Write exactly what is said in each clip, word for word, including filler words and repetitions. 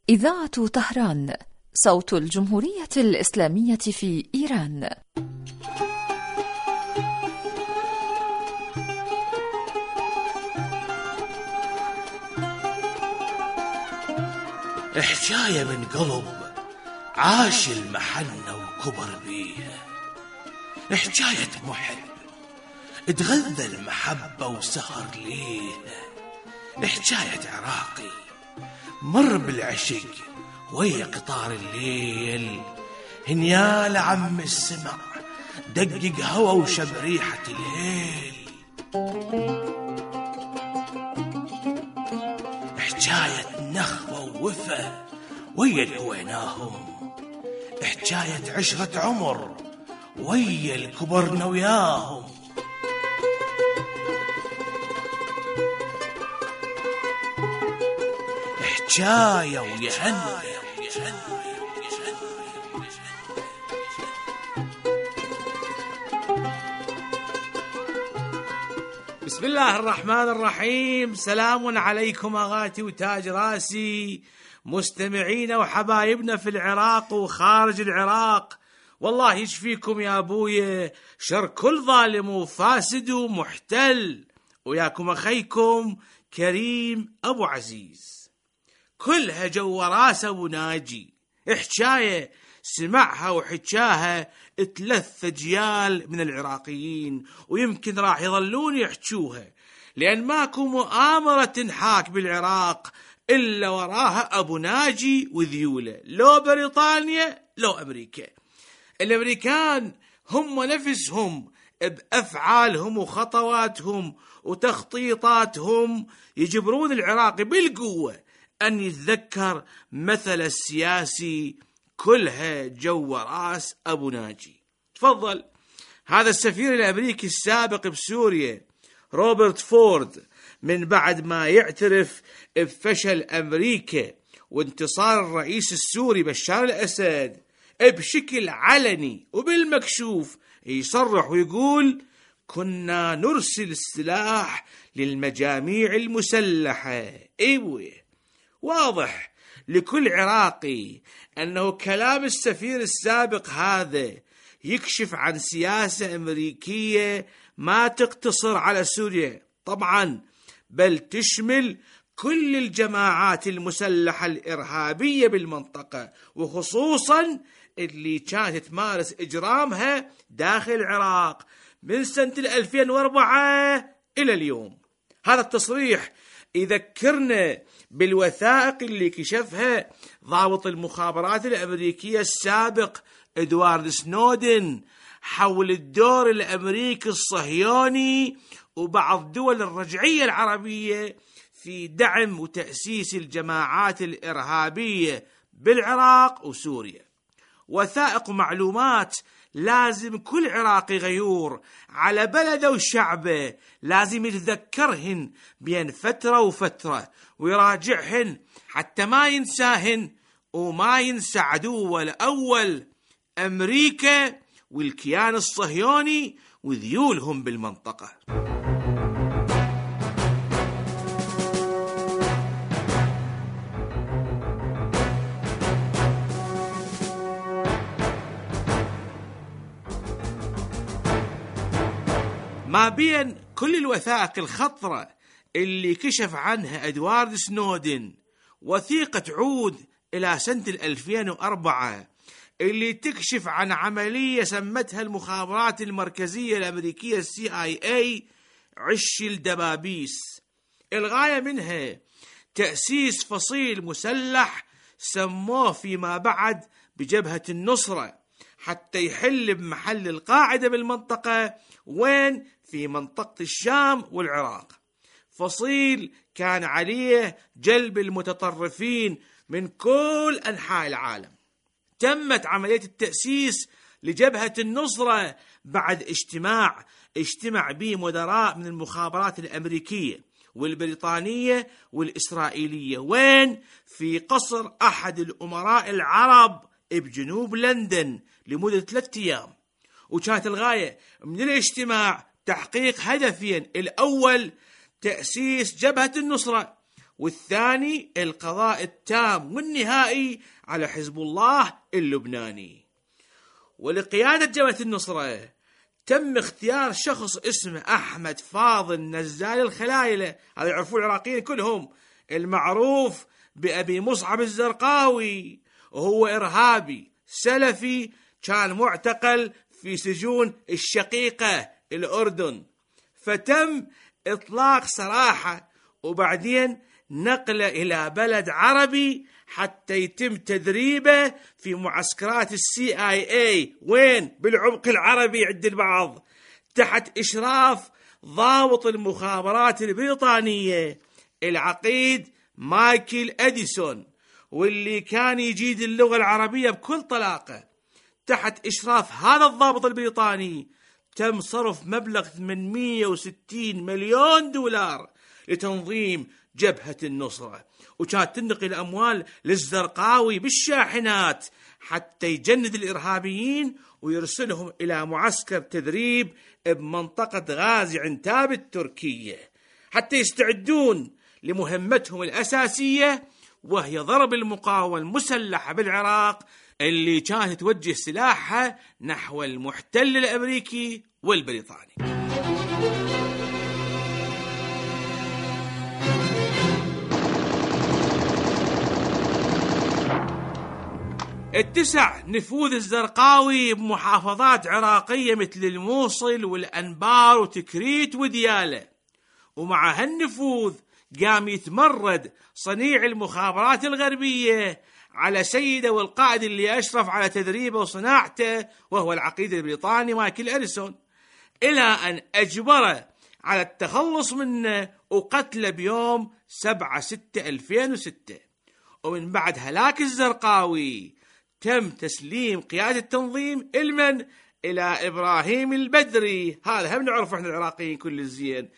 إذاعة طهران، صوت الجمهورية الإسلامية في إيران. حكاية من قلب عاش المحنة وكبر بيها، حكاية محب اتغذى المحبة وسهر ليها، حكاية عراقي مر بالعشق ويا قطار الليل، هنيال عم السمع دقق هوا وشم ريحة الهيل. حكاية نخوة ووفا ويا الهويناهم، حكاية عشرة عمر ويا الكبرنا وياهم. حكاية ويهنى. بسم الله الرحمن الرحيم. سلام عليكم أغاتي وتاج راسي، مستمعين وحبايبنا في العراق وخارج العراق. والله يشفيكم يا أبويا شر كل ظالم وفاسد ومحتل، وياكم أخيكم كريم أبو عزيز. كلها جو راس أبو ناجي، حكاية سمعها وحكاها ثلاث أجيال من العراقيين، ويمكن راح يظلون يحكوها، لأن ماكو مؤامرة تنحاك بالعراق إلا وراها أبو ناجي وذيوله، لو بريطانيا لو أمريكا. الأمريكان هم نفسهم بأفعالهم وخطواتهم وتخطيطاتهم يجبرون العراقي بالقوة أن يتذكر مثل السياسي كلها جو راس أبو ناجي. تفضل. هذا السفير الأمريكي السابق بسوريا روبرت فورد، من بعد ما يعترف بفشل أمريكا وانتصار الرئيس السوري بشار الأسد بشكل علني وبالمكشوف، يصرح ويقول: كنا نرسل السلاح للمجاميع المسلحة. إيوه، واضح لكل عراقي أنه كلام السفير السابق هذا يكشف عن سياسة أمريكية ما تقتصر على سوريا طبعا، بل تشمل كل الجماعات المسلحة الإرهابية بالمنطقة، وخصوصا اللي كانت تمارس إجرامها داخل العراق من سنة ألفين وأربعة إلى اليوم. هذا التصريح يذكرنا بالوثائق اللي كشفها ضابط المخابرات الأمريكية السابق إدوارد سنودن حول الدور الأمريكي الصهيوني وبعض دول الرجعية العربية في دعم وتأسيس الجماعات الإرهابية بالعراق وسوريا. وثائق معلومات لازم كل عراقي غيور على بلده وشعبه لازم يتذكرهن بين فترة وفترة ويراجعهن حتى ما ينساهن وما ينسى عدوه الأول أمريكا والكيان الصهيوني وذيولهم بالمنطقة. ما بين كل الوثائق الخطرة اللي كشف عنها إدوارد سنودن، وثيقة تعود إلى سنة ألفين وأربعة اللي تكشف عن عملية سمتها المخابرات المركزية الأمريكية السي آي اي عش الدبابيس. الغاية منها تأسيس فصيل مسلح سموه فيما بعد بجبهة النصرة، حتى يحل بمحل القاعدة بالمنطقة، وين؟ في منطقة الشام والعراق. فصيل كان عليه جلب المتطرفين من كل أنحاء العالم. تمت عملية التأسيس لجبهة النصرة بعد اجتماع اجتمع به مدراء من المخابرات الأمريكية والبريطانية والإسرائيلية، وين؟ في قصر أحد الأمراء العرب بجنوب لندن لمدة ثلاثة أيام. وكانت الغاية من الاجتماع تحقيق هدفين: الأول تأسيس جبهة النصرة، والثاني القضاء التام والنهائي على حزب الله اللبناني. ولقيادة جبهة النصرة تم اختيار شخص اسمه أحمد فاضل نزال الخلايلة، هذا يعرفون العراقيين كلهم، المعروف بأبي مصعب الزرقاوي، وهو إرهابي سلفي كان معتقل في سجون الشقيقة الأردن، فتم إطلاق سراحه وبعدين نقله إلى بلد عربي حتى يتم تدريبه في معسكرات السي آي اي. وين؟ بالعمق العربي عند البعض، تحت إشراف ضابط المخابرات البريطانية العقيد مايكل أديسون، واللي كان يجيد اللغة العربية بكل طلاقة. تحت إشراف هذا الضابط البريطاني تم صرف مبلغ ثمانمئة وستين مليون دولار لتنظيم جبهة النصرة، وكانت تنقل الأموال للزرقاوي بالشاحنات حتى يجند الإرهابيين ويرسلهم إلى معسكر تدريب بمنطقة غازي عنتاب التركية حتى يستعدون لمهمتهم الأساسية، وهي ضرب المقاومة المسلحة بالعراق اللي كانت توجه سلاحها نحو المحتل الأمريكي والبريطاني. اتسع نفوذ الزرقاوي بمحافظات عراقية مثل الموصل والأنبار وتكريت وديالة، ومع هالنفوذ قام يتمرد صنيع المخابرات الغربية على سيده والقائد اللي أشرف على تدريبه وصناعته، وهو العقيد البريطاني مايكل أديسون، إلى أن أجبره على التخلص منه وقتله بيوم سبعة ستة ألفين وستة. ومن بعد هلاك الزرقاوي تم تسليم قيادة التنظيم المن إلى إبراهيم البدري، هذا هم نعرف احنا العراقيين كل الزين،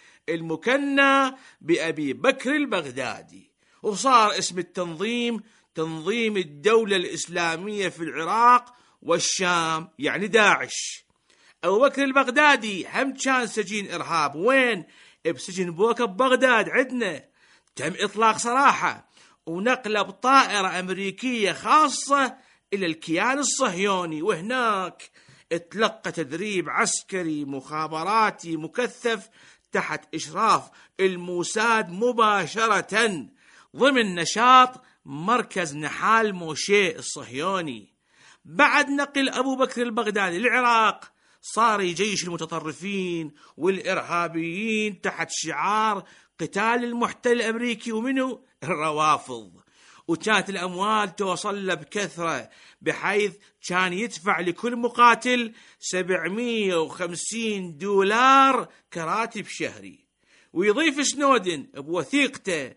المكنى بأبي بكر البغدادي، وصار اسم التنظيم تنظيم الدولة الإسلامية في العراق والشام، يعني داعش. أبو بكر البغدادي هم كان سجين إرهاب، وين؟ بسجن بوكا ببغداد عندنا. تم إطلاق سراحه ونقله بطائرة أمريكية خاصة إلى الكيان الصهيوني، وهناك اتلقى تدريب عسكري مخابراتي مكثف تحت إشراف الموساد مباشرة ضمن نشاط مركز نحال موشي الصهيوني. بعد نقل أبو بكر البغدادي للعراق صار جيش المتطرفين والإرهابيين تحت شعار قتال المحتل الأمريكي ومنه الروافض، وكانت الأموال توصل له بكثرة، بحيث كان يدفع لكل مقاتل سبعمئة وخمسين دولار كراتب شهري. ويضيف سنودن بوثيقته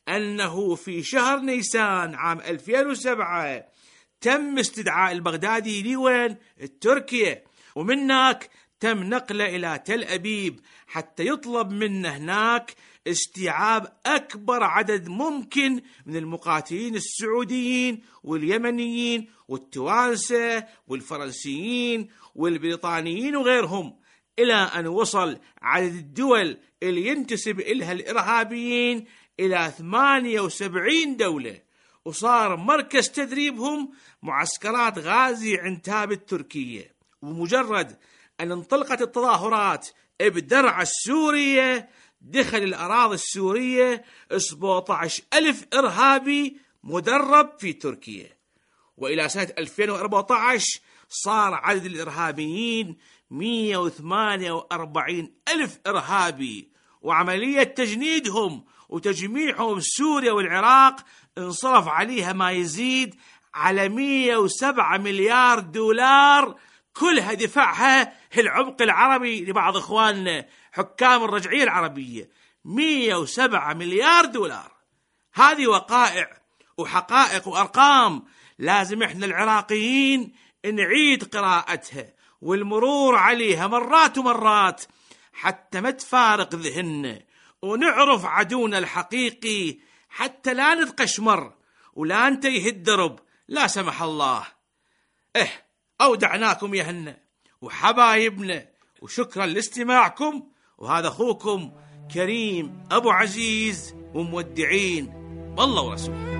أنه في شهر نيسان عام ألفين وسبعة تم استدعاء البغدادي لوين؟ تركيا، ومنك تم نقله إلى تل أبيب حتى يطلب منه هناك استيعاب أكبر عدد ممكن من المقاتلين السعوديين واليمنيين والتوانسة والفرنسيين والبريطانيين وغيرهم، إلى أن وصل عدد الدول اللي ينتسب إلها الإرهابيين إلى ثمانية وسبعين دولة، وصار مركز تدريبهم معسكرات غازي عنتاب التركية. ومجرد أن انطلقت التظاهرات بدرعا السورية دخل الأراضي السورية سبعة عشر ألف إرهابي مدرب في تركيا. وإلى سنة ألفين وأربعة عشر صار عدد الإرهابيين مئة وثمانية وأربعين ألف إرهابي، وعملية تجنيدهم وتجميعهم سوريا والعراق انصرف عليها ما يزيد على مئة وسبعة مليار دولار، كلها دفعها العمق العربي لبعض إخواننا حكام الرجعية العربية. مئة وسبعة مليار دولار، هذه وقائع وحقائق وأرقام لازم إحنا العراقيين نعيد قراءتها والمرور عليها مرات ومرات حتى ما تفارق ذهننا ونعرف عدونا الحقيقي، حتى لا نتقشمر ولا ننتهي الدرب لا سمح الله. إيه أودعناكم يا هنا وحبايبنا، وشكرا لاستماعكم، وهذا أخوكم كريم أبو عزيز ومودعين بالله ورسوله.